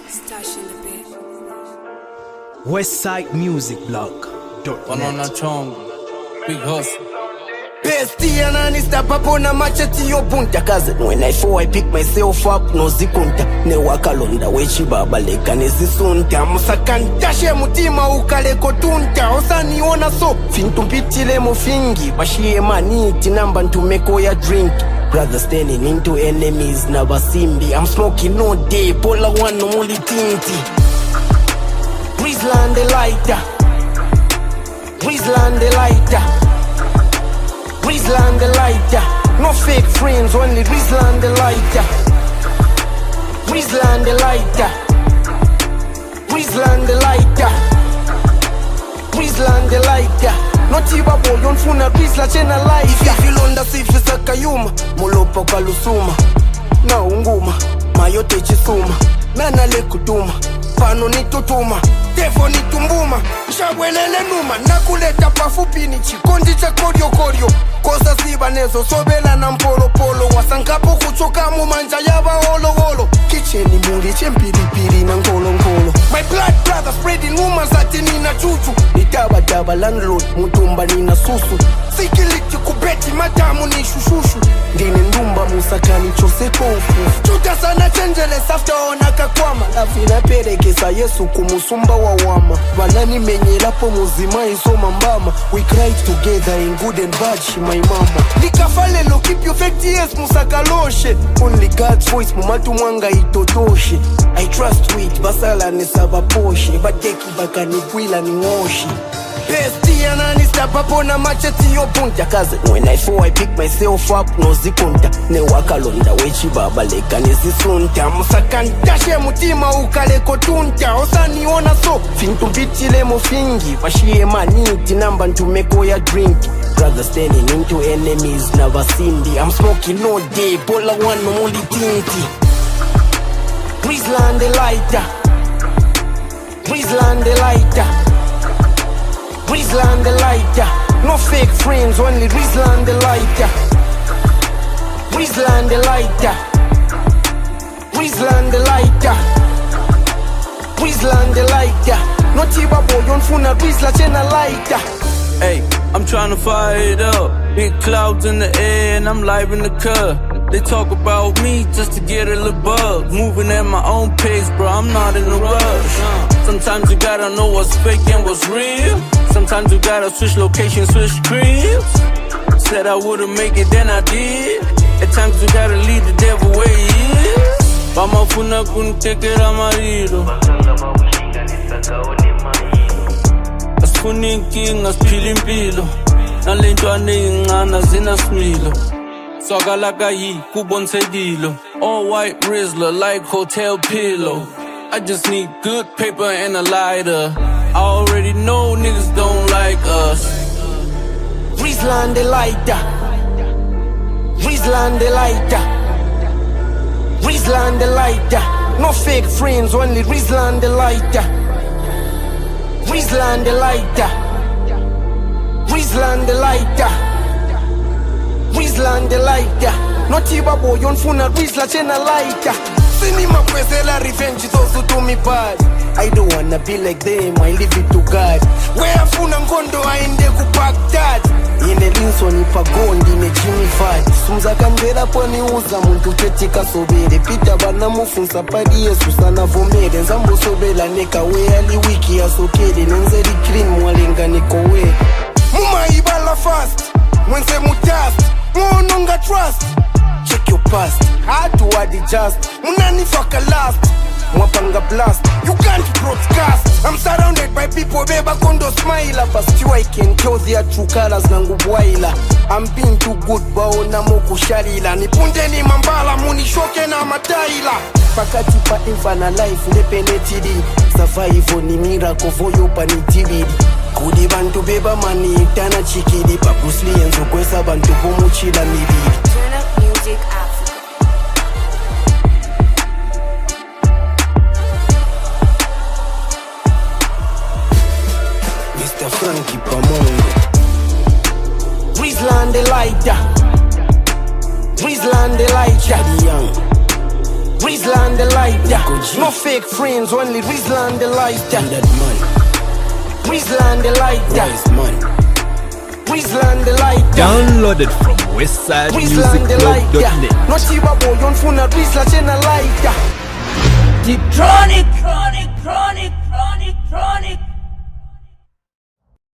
Stash in the bit. Westside Music Blog. Banana chong, big hustle. Bestia nani step up on a machete yo punta. Cause when I fall I pick myself up no zikunta. Ne wakalonda wechi baba leka nezisunta. Musakanta she mutima ukale kotunta. Osani ona so fintumpitile mofingi. Bashie maniti namba ntumeko ya drink. Brothers turning into enemies na basimbi. I'm smoking no day, pola one no muli tinti. Rizland the lighter. Rizland the lighter. Rizland the lighter. No fake friends, only Rizland the lighter. Rizland the lighter. Rizland the lighter. Rizland the lighter. No tiba boy on funa Rizla chena lighter. If you londa sifi sakayuma Molopo kalusuma Na unguma Mayote chisuma Nana le kuduma Pano ni tutuma Defo ni tumbuma Shabwelele numa Nakuleta pafupi ni chikondi cha koryo koryo Kosa siba nezo sobela na mpolo polo Wasankapo kuchoka mumanja yaba holo holo Kicheni muri chempiri na ngolo ngolo My blood brother spreading rumors ati nina chuchu Nitaba taba landlord mutumba nina susu Sikiliki kubeti matamu ni shushushu Ndine ndumba musakani chose kofu Chuta sana changeles after onaka kwama Lafina perekesa yesu kumusumba wa wama Wanani menye lapo muzima isoma mbama We cried together in good and bad she my mama Nikafalelo keep you fake tears musakaloshe Only God's voice mumatu mwanga itotoshe I trust with basala nesaba poshe Badeki baka nikwila ni ngoshi Bestia nani step up on a machete yo punta. Cause when I fall I pick myself up no zikunta. Ne wakalonda wechi baba leka nezisunta. Musakanta she mutima ukale kotunta. Osani ona so fintumpitile mofingi. Bashie maniti namba ntumeko ya drink. Brothers turning into enemies na basimbi. I'm smoking no day, pola one no muli tinti. Rizland the lighter. Rizland the lighter. Rizland the lighter. No fake friends, only Rizland the lighter. Rizland the lighter. Rizland the lighter. Rizland the lighter. No tiba boy on funa Rizla chena lighter. Hey, I'm tryna fire it up. Big clouds in the air and I'm live in the car. They talk about me just to get a little buzz. Moving at my own pace, bro, I'm not in a rush. Sometimes you gotta know what's fake and what's real. Sometimes you gotta switch locations, switch cribs. Said I wouldn't make it, then I did. At times you gotta lead the devil where he is. Bamafuna kuntekera mariro. Asifuni inkinga siphila impilo. Nalentwane incana zina smilo. Swagalaka yi kubonsedilo. All white Rizla like hotel pillow. I just need good paper and a lighter. I already know niggas don't like us. Rizland the lighter. Rizland the lighter. Rizland the lighter. No fake friends, only Rizland the lighter. Rizland the lighter. Rizland the lighter. Rizland the lighter. No tiba boy on funa Rizla chena lighter. Sini makwezela revenge those who do me bad. I don't wanna be like them, I leave it to God. Where funa ngondo aende kupaktat. Ine linso ni pagondi ne Jimmy Fad. Sumza kandera poni uza muntu ketika sobere. Pita bana mufunsa padi yesu sana vomere. Nzambo sobela neka we ali wiki ya sokere. Nenzeri clean mwalenga niko we. Muma ibala fast, mwense mutast. Mwononga trust. Check your past, hard to adjust. Munani fucker last, mwapanga blast. You can't broadcast. I'm surrounded by people, beba kondo smile. But you I can tell their true colors nangu bwaila. I'm being too good baona moku shalila. Nipunde ni mambala muni shoke na mataila. Pakati pa infana life nepenetidi. Survival ni miracle voyo panitibidi. Kudi bantu beba mani itana chikidi. Papusli enzo kwesa bantu pomuchila mibidi. Turn up music Africa. Mr. Frankie Pamongo. Rizland the lighter. Rizland the lighter. Rizland the light, yeah. No fake friends, only Rizla and the light, yeah. Rizla and the light, yeah. Rizla and the light, yeah. Downloaded from westsidemusicblog.net. No chiba boy, on phone Rizla chena light, yeah. Detronic